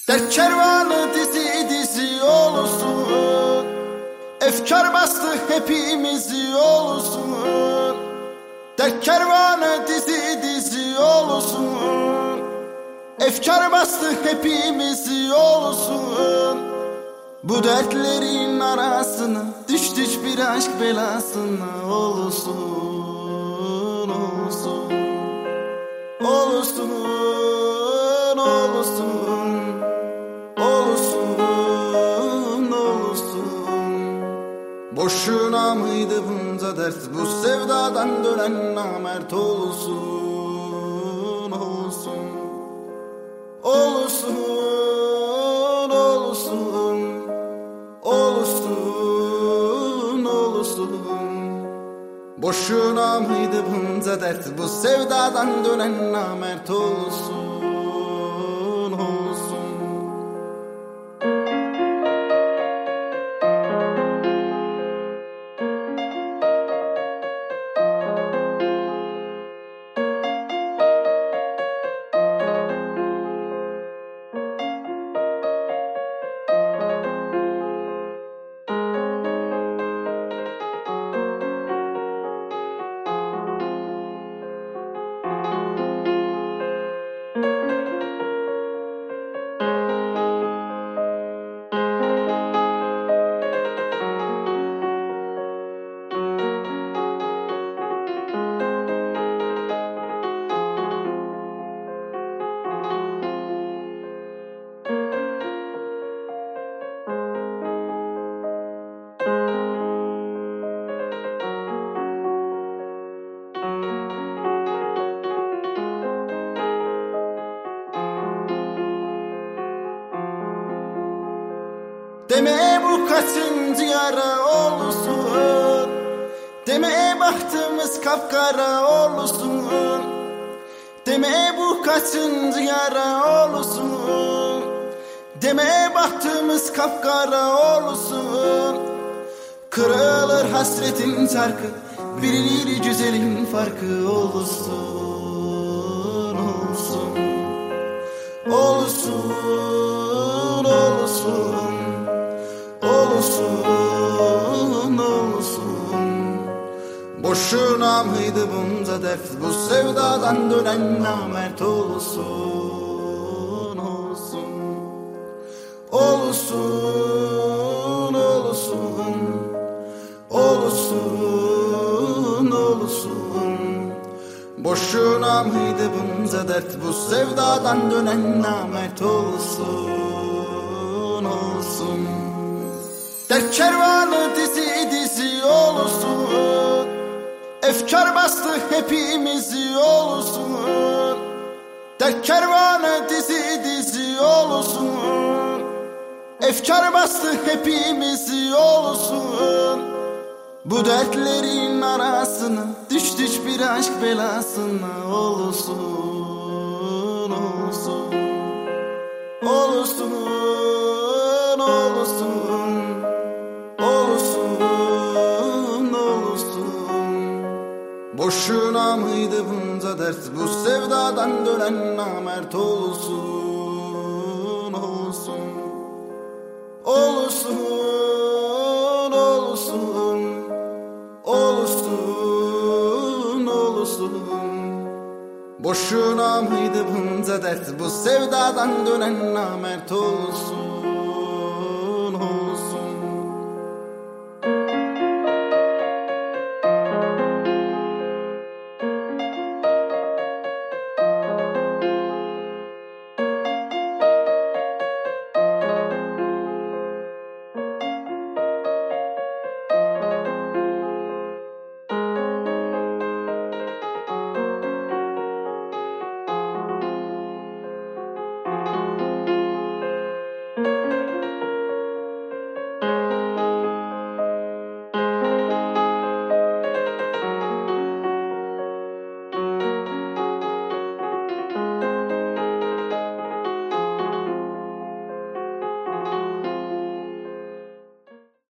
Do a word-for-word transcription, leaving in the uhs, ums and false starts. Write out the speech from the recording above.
Dert kervanı dizi dizi olsun, efkar bastı hepimizi olsun. Dert kervanı dizi dizi olsun, efkar bastı hepimizi olsun. Bu dertlerin arasına düştük bir aşk belasına olsun, olsun, olsun, olsun, olsun, olsun. Boşuna mıydı bunca dert, bu sevdadan dönen namert olsun, olsun, olsun, olsun, olsun, olsun. Boşuna mıydı bunca dert, bu sevdadan dönen namert olsun, olsun. Deme bu kaçıncı yara olsun, deme bahtımız kapkara olsun, deme bu kaçıncı yara olsun, deme bahtımız kapkara olsun. Kırılır hasretin çarkı, bilinir güzelin farkı olsun, olsun, olsun, olsun. Olsun, olsun. Boşuna mıydı bunca dert, bu sevdadan dönen namert olsun, olsun, olsun, olsun, olsun, olsun. Boşuna mıydı bunca dert, bu sevdadan dönen namert olsun, olsun. Dert kervanı dizi dizi olsun, efkar bastı hepimizi olsun. Dert kervanı dizi dizi olsun, efkar bastı hepimizi olsun. Bu dertlerin arasına düştük bir aşk belasına olsun, olsun, olsun, olsun. Olsun, olsun. Boşuna mıydı bunca dert, bu sevdadan dönen namert olsun, olsun, olsun, olsun, olsun, olsun. Boşuna mıydı bunca dert, bu sevdadan dönen namert olsun.